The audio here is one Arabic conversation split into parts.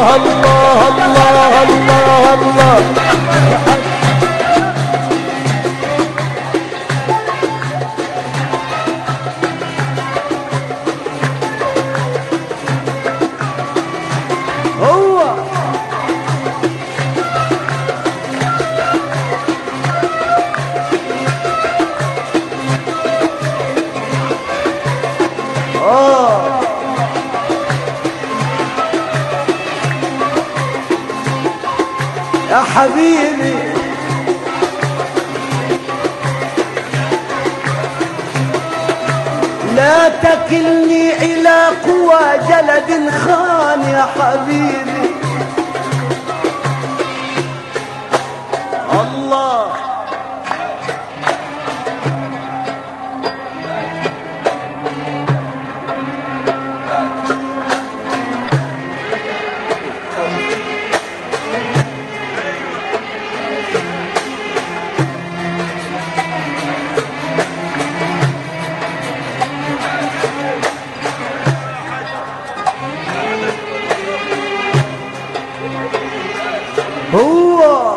الله الله الله الله الله. يا حبيبي لا تكلني إلى قوى جلد خان يا حبيبي. الله هو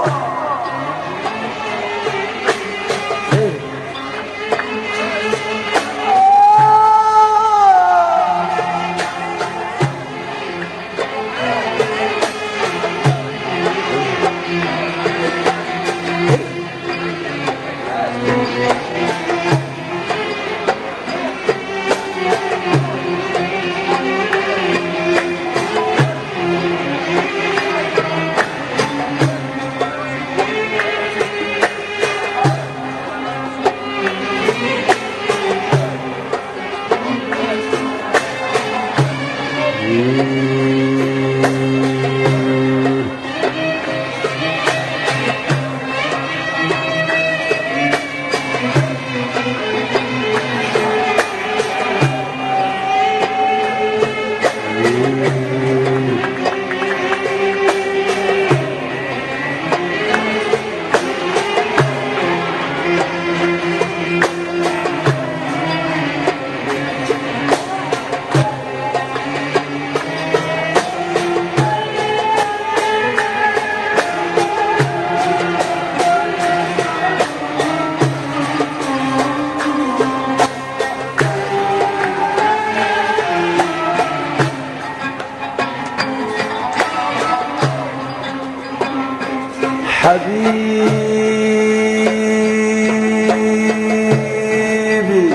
حبيبي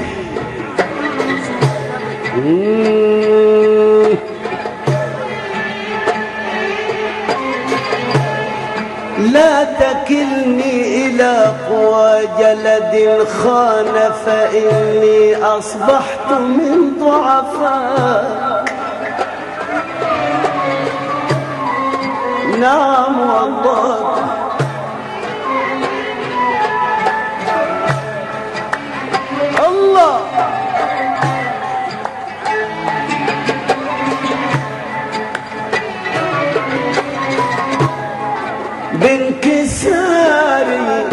لا تكلني إلى قوى جلد خان فإني أصبحت من ضعفاء. نعم والله الله بانكساري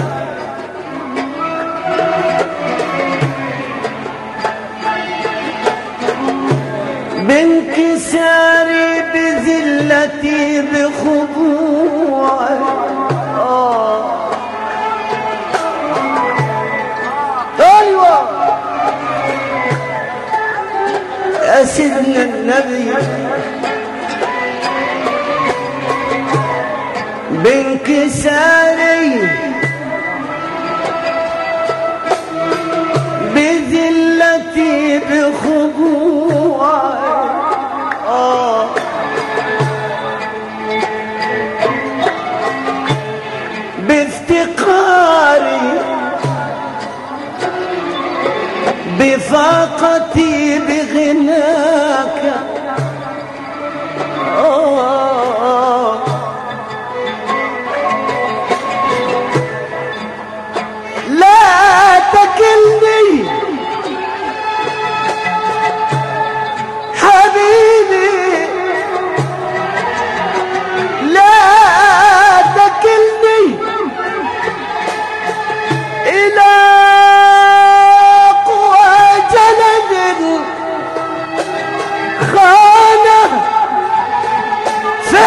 بانكساري بذلتي بخضوعي. ايوه يا سيدنا النبي بانكساري بذلتي بخضوعي. بافتقاري بفاقتي بغناك. لا تكلني حبيبي لا تكلني إلى قوى جلد خانه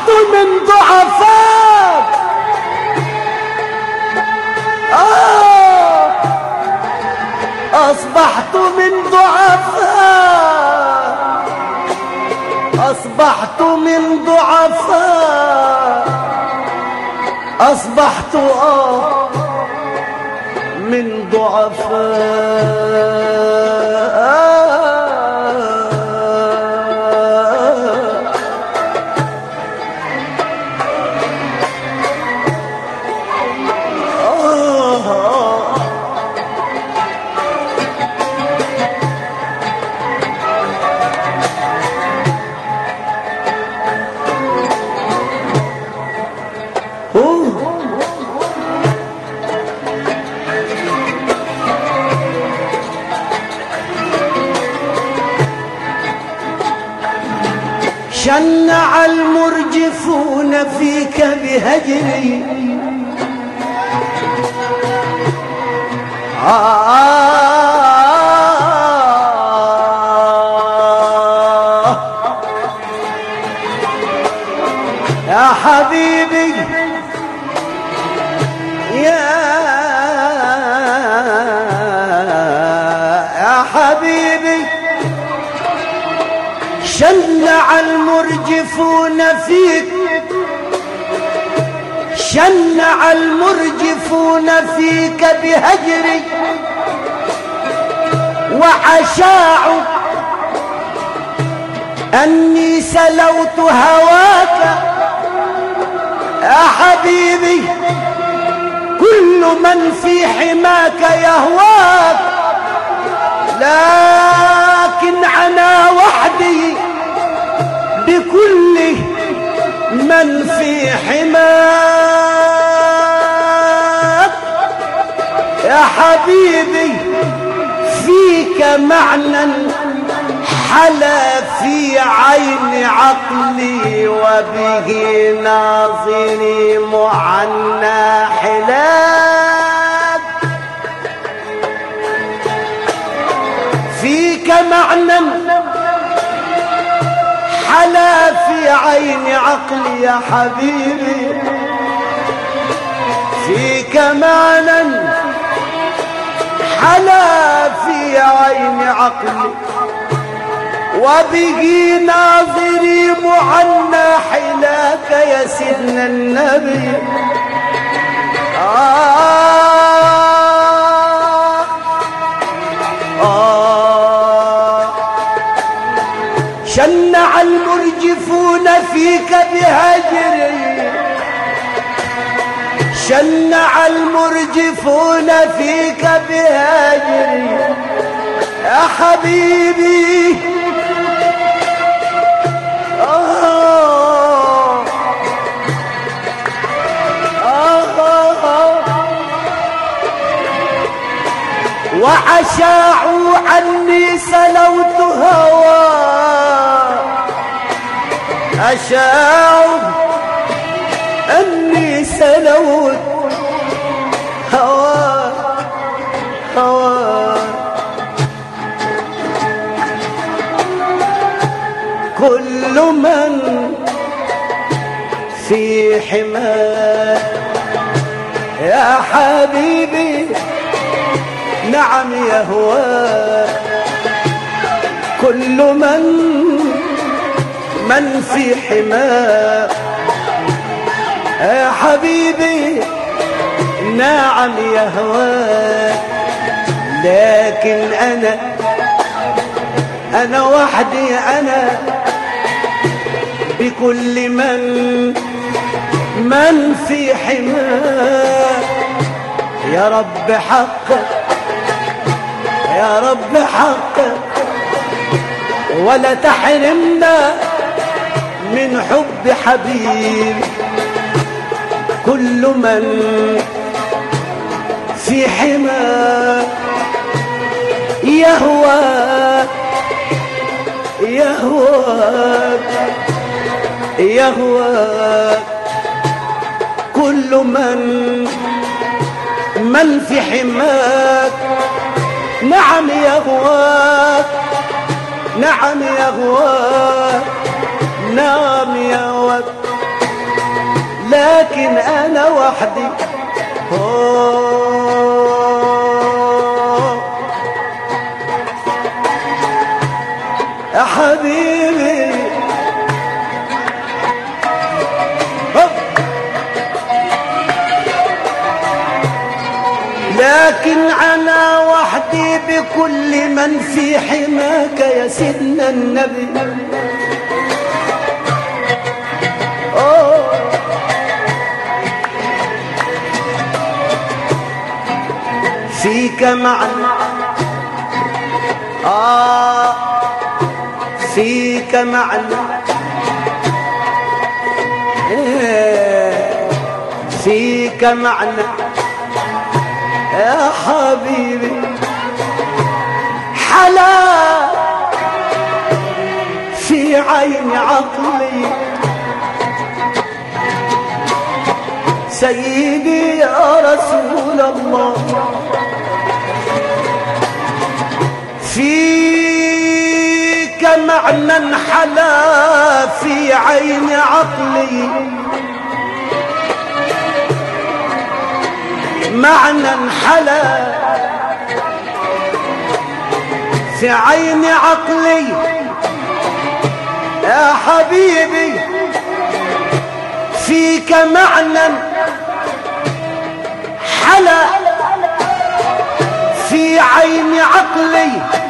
من ضعفاء أصبحت من ضعفاء أصبحت من ضعفاء أصبحت من ضعفاء شنع المرجفون فيك بهجري يا حبيبي يا حبيبي شنع المرجفون فيك شنع المرجفون فيك بهجري وأشاعوا أني سلوت هواك يا حبيبي كل من في حماك يهواك لكن أنا وحدي بكل من في حماك يا حبيبي فيك معنى حلا في عين عقلي وبه ناظري معنى حلاك فيك معنى حلا في عين عقلي يا حبيبي فيك معنى حلا في عين عقلي وبه ناظري معنى حلاك يا سيدنا النبي شنع المرجفون فيك بهجري شنع المرجفون فيك بهجري يا حبيبي وأشاعوا عني سلوت هوى أشاعوا أني سلوت هوى كل من في حماك يا حبيبي نعم يهواك كل من في حماك يا حبيبي نعم يهواك لكن أنا وحدي أنا بكل من في حماك يا رب حقك يا رب حقك ولا تحرمنا من حب حبيب كل من في حماك يهواك يهواك يهواك كل من في حماك نعم يهواك نعم يهواك نعم يهواك لكن انا وحدي. يا حبيبي لكن أنا وحدي بكل من في حماك يا سيدنا النبي. فيك معنى فيك معنى فيك معنى يا حبيبي حلا في عين عقلي. سيدي يا رسول الله فيك معنى حلا في عين عقلي، معنى حلا في عين عقلي يا حبيبي. فيك معنى حلا في عين عقلي،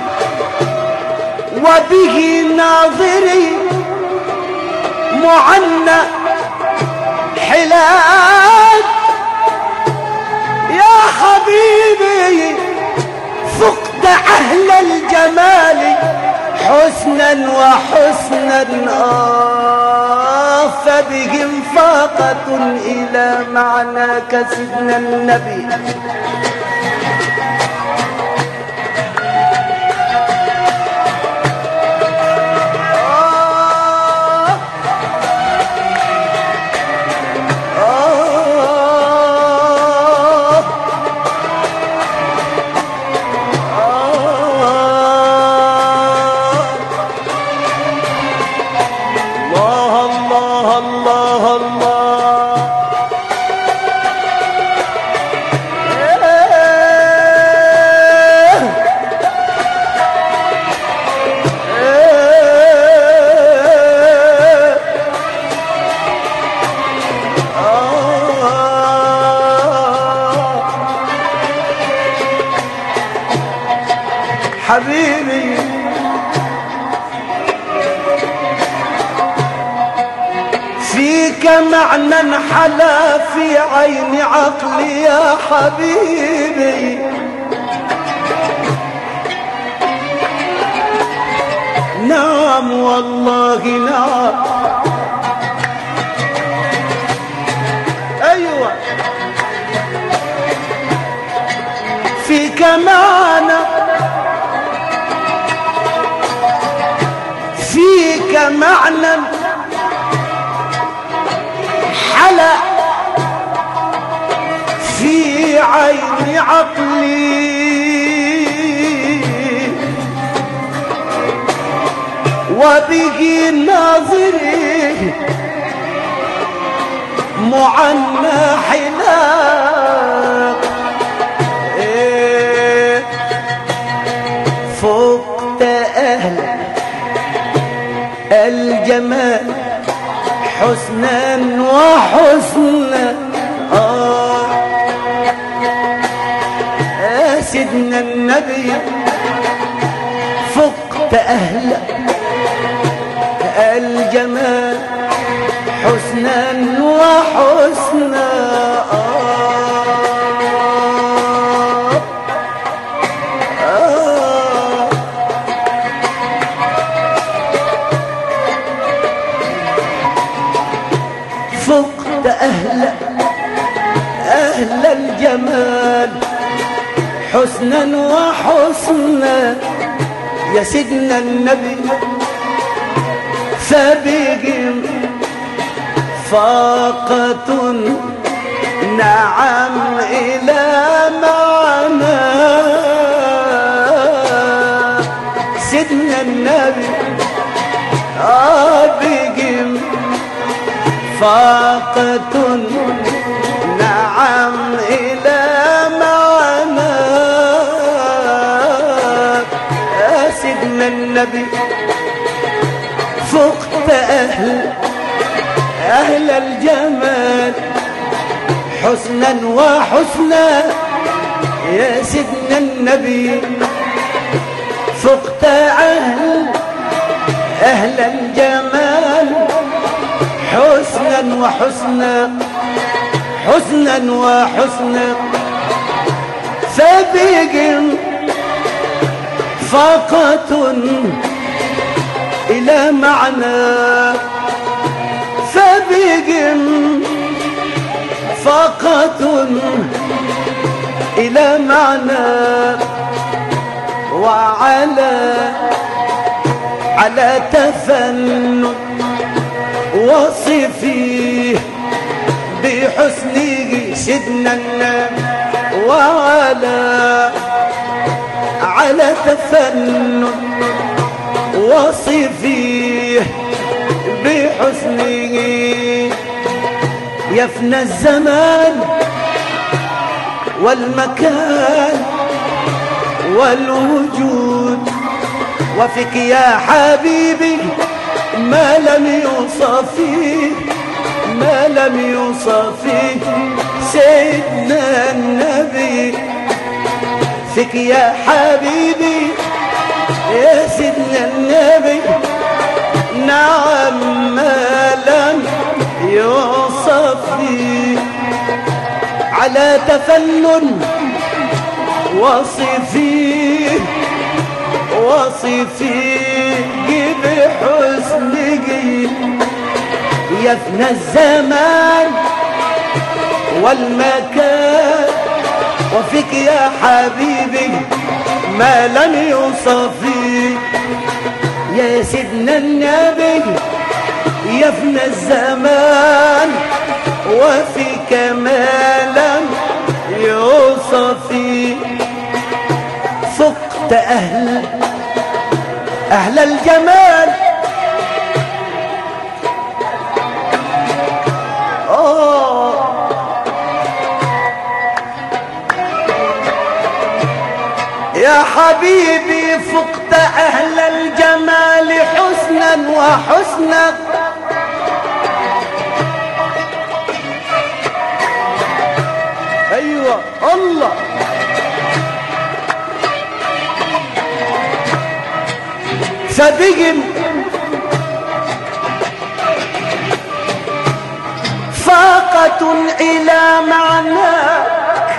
وبه ناظري معنى حلال. يا حبيبي فقد أهل الجمال حسنا وحسنا، فبهم فاقة إلى معناك سيدنا النبي. حبيبي فيك معنى حلا في عين عقلي يا حبيبي. نعم والله نعم. أيوة فيك معنى فيك معنى حلا في عين عقلي، وبه ناظري معنى حلا. فقت أهل الجمال حسنا وحسنا، سيدنا النبي فقت أهل الجمال حسنا وحسنا. فقد أهل الجمال حسنا وحسنا يا سيدنا النبي. فبهم فاقة نعم إلى معنى سيدنا النبي. بهم فاقة سيدنا النبي فقت أهل الجمال حسنا وحسنا يا سيدنا النبي فقت أهل الجمال حسنا وحسنا حسنا وحسنا فبقم فاقة إلى معنى فبقم فاقة إلى معنى على تفنن وصفيه بحسنه سيدنا النبي على تفنن وصفيه بحسنه يفنى الزمان والمكان والوجود وفيك يا حبيبي ما لم يوصف فيه ما لم يوصف فيه سيدنا النبي فيك يا حبيبي يا سيدنا النبي نعم ما لم يوصف فيه على تفنن وصفيه بحسنه يفنى الزمان والمكان وفيك يا حبيبي ما لم يوصف فيه يا سيدنا النبي يفنى الزمان وفيك ما لم يوصف فيه فقت أهل الجمال يا حبيبي فقت أهل الجمال حسنا وحسنا أيوة الله فبقم فاقة إلى معناك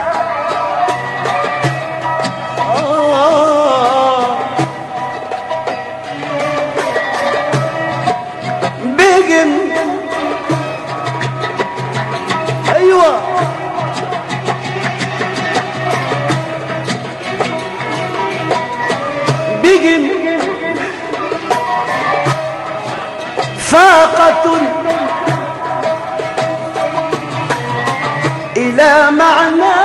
بقم أيوة بقم فاقة إلى معنى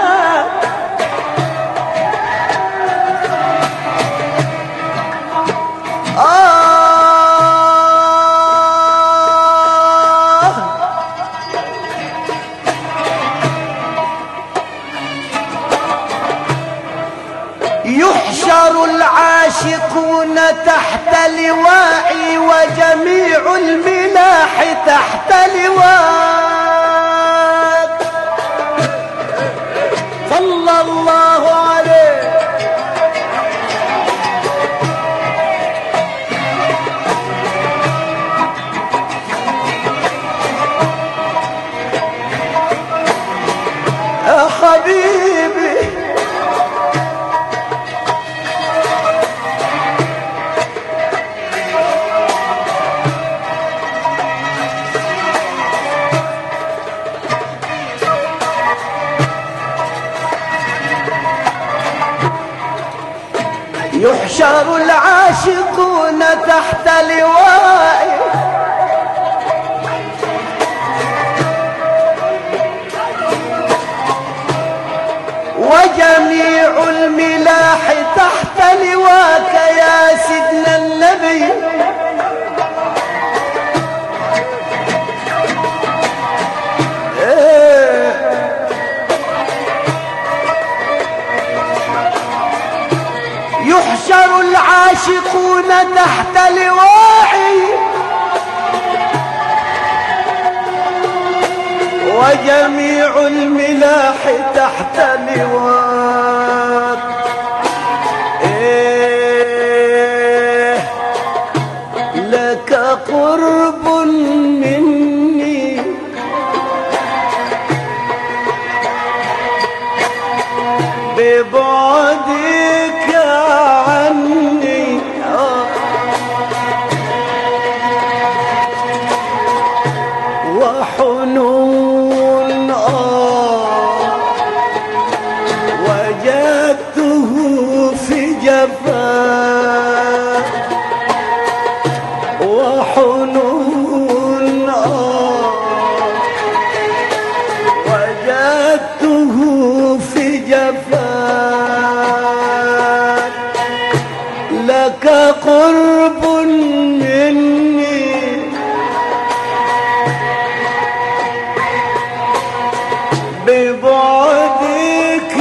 يحشر العاشقون تحت لوائي وجميع الملاح تحت لواء صلى الله عليه يا حبيبي يحشر العاشقون تحت لوائي وجميع الملاح تحت لواك يا سيدنا النبي يحشر العاشقون تحت لواعي وجميع الملاح تحت لواء. لك قرب مني ببعدك عني وحنون وجدته في جفاك وحنون وجدته في جفاك. لك قرب مني ببعدك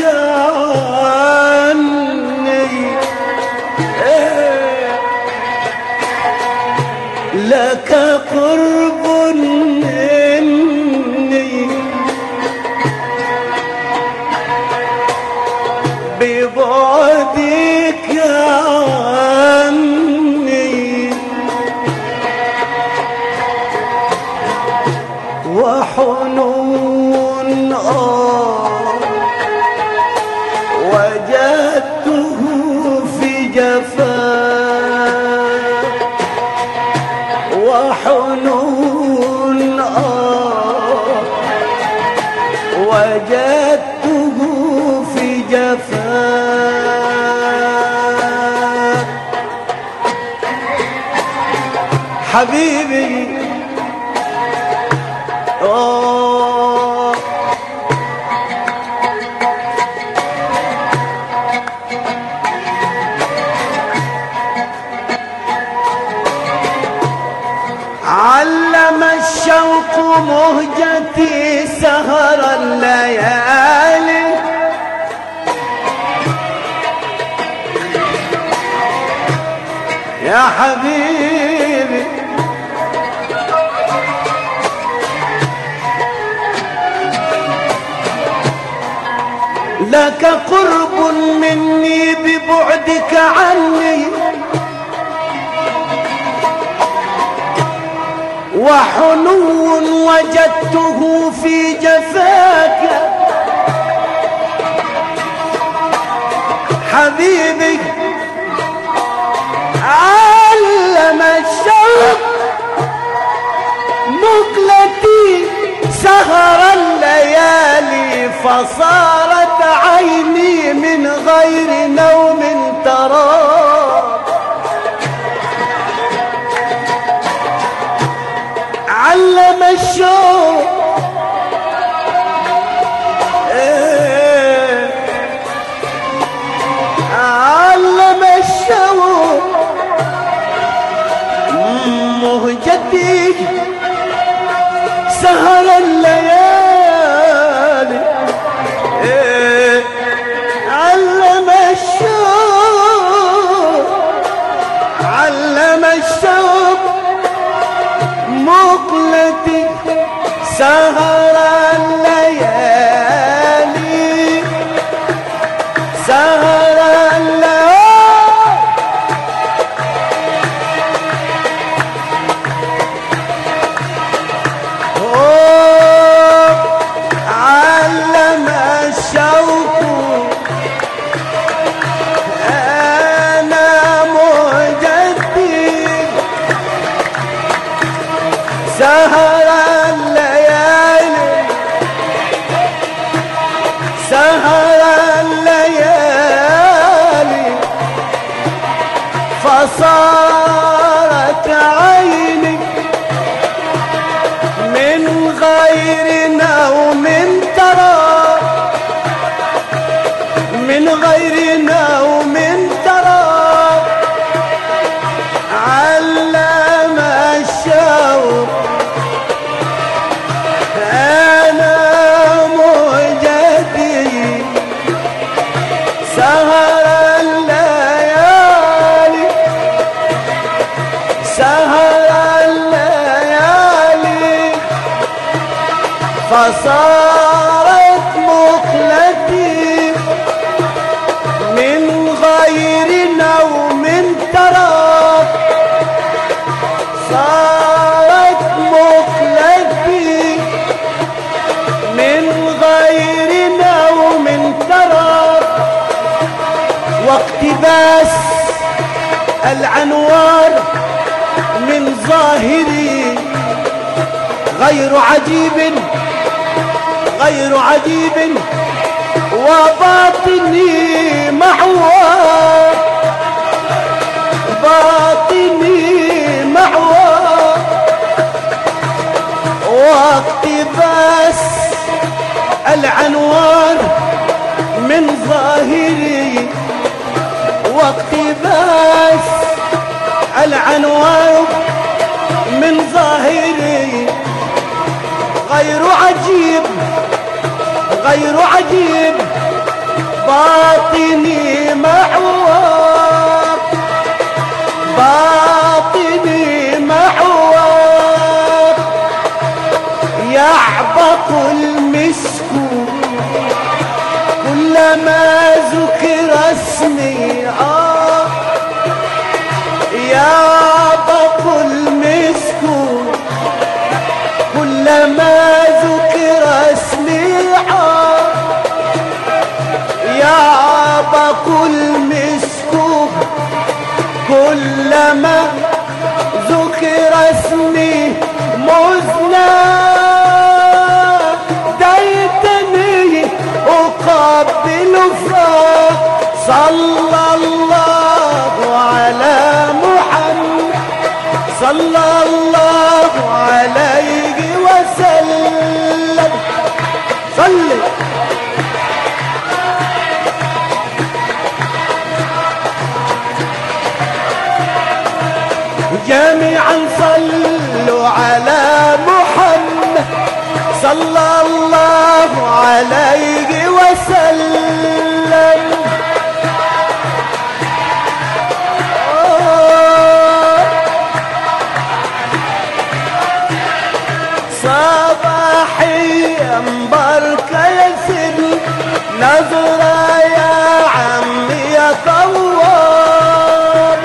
عني لك قرب مني ببعدك عني وحنون وجدته في جفاك وحنون وجدته في جفاك. حبيبي علم الشوق مهجتي سهر الليالي يا حبيبي لك قرب مني ببعدك عني وحنو وجدته في جفاك. حبيبي علم الشوق مقلتي سهر الليالي فصارت عيني من غير نوم ترى. علم الشوق علم الشوق مهجتي سهر الليالي. علم الشوق علم الشوق مقلتي سهر الليالي سهر الليالي. علم الشوق أنا مهجتي سهر الليالي سهر الليالي فصارت عيني من غير نوم ترى من غير نوم ترى. علم الشوق أنا مهجتي سهر الليالي صارت مقلتي من غير نوم ترى، صارت مقلتي من غير نوم ترى، واقتباس الأنوار من ظاهري غير عجيب، غير عجيب، وباطني محور، باطني محور، واقتباس الأنوار من ظاهري، واقتباس الأنوار من ظاهري غير عجيب، غير عجيب، باطني محور، باطني محور، يعبق المسك كلما ذكر اسمي، يعبق المسك كلما ذكر اسمي، يعبق المسك كلما ذكر اسمي، مزنا ديتني أقبل فراق، صلى الله على محمد، صلى الله عليه وسلم، صلي. جميعا صلوا على محمد، صلى الله عليه وسلم. صباحيا بركة يا سيدي، نظرة يا عمي يا طوال،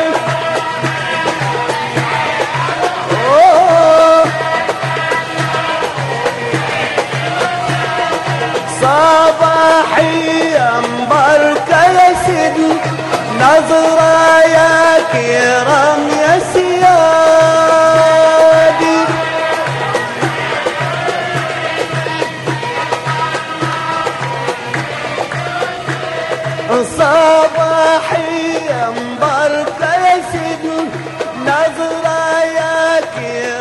صباحيا بركة يا سيدي، نظرة يا كرام يا سيادي، صباحيا بركة يا سيدي، نظرة يا كرام